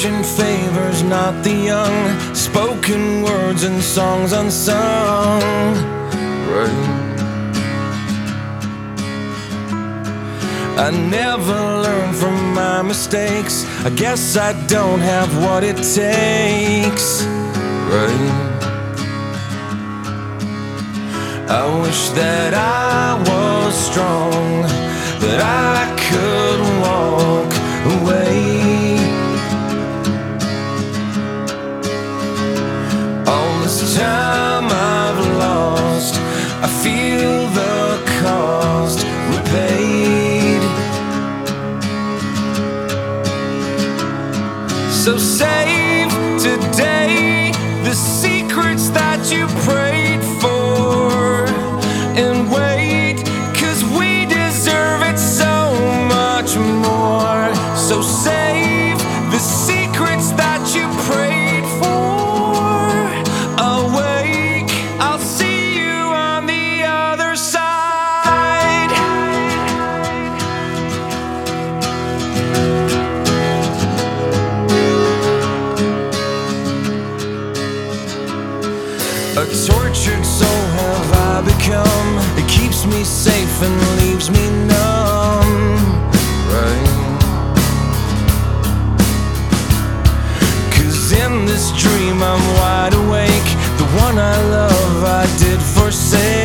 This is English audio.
fortune favors not the young, spoken words and songs unsung. Right. I never learn from my mistakes. I guess I don't have what it takes. Right. I wish that I was strong, that I could walk away. All this time I've lost, I feel the cost repaid. So save today the secrets that you prayed for, and wait, 'cause we deserve it so much more. So save the secrets that you prayed for. Awake, I'll see you on the other side. A tortured soul have I become. It keeps me safe and leaves me numb. Right. 'Cause in this dream I'm wide awake. The one I love I did forsake.